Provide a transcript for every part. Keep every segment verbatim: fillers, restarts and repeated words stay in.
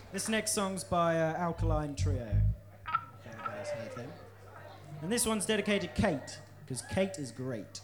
This next song's by uh, Alkaline Trio. If anybody's heard them. And this one's dedicated to Kate, because Kate is great.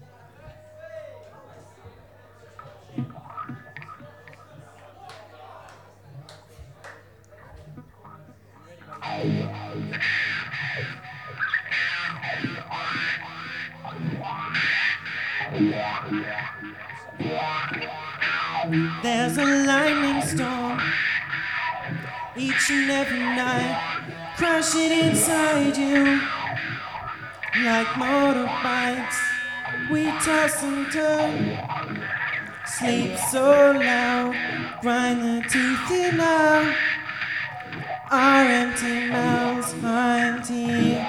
There's a lightning storm each and every night, crashing inside you like motorbikes. We toss and turn, sleep so loud, grind the teeth in out. Our empty mouths are empty.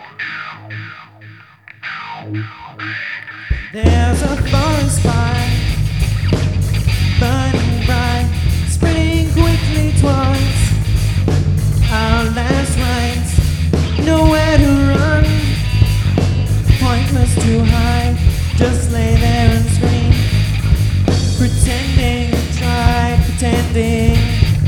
There's a forest fire burning bright, spreading quickly towards our last rites. Nowhere to run, pointless to hide, just lay there and scream, pretending to try, pretending,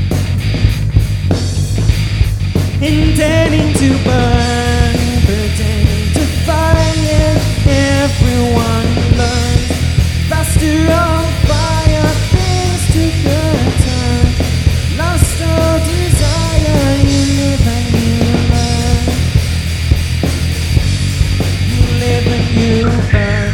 intending to burn, pretending to fight it. Everyone learns faster on fire, things took a turn, lost all desire. You live and you learn, you live and you burn.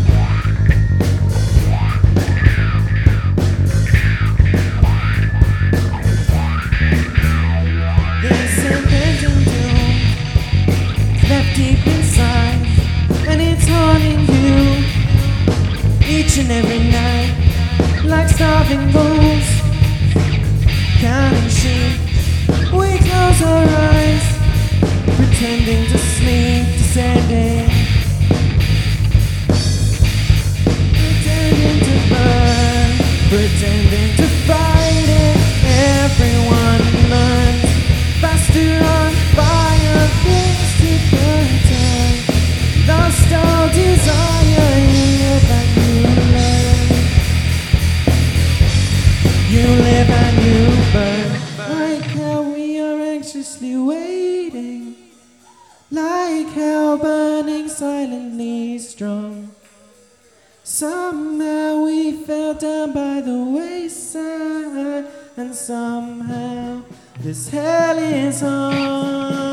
This impending doom left deep inside, and it's haunting you each and every night, like starving bulls, counting sheep. We close our eyes, pretending to sleep, descending, pretending to burn, pretending to fight it. Everyone learns faster on fire, things to burn, lost all desire. You live and you learn, you live and you burn. Like how we are anxiously waiting, like hell burning silently strong. Somehow we fell down by the wayside, and somehow this hell is on.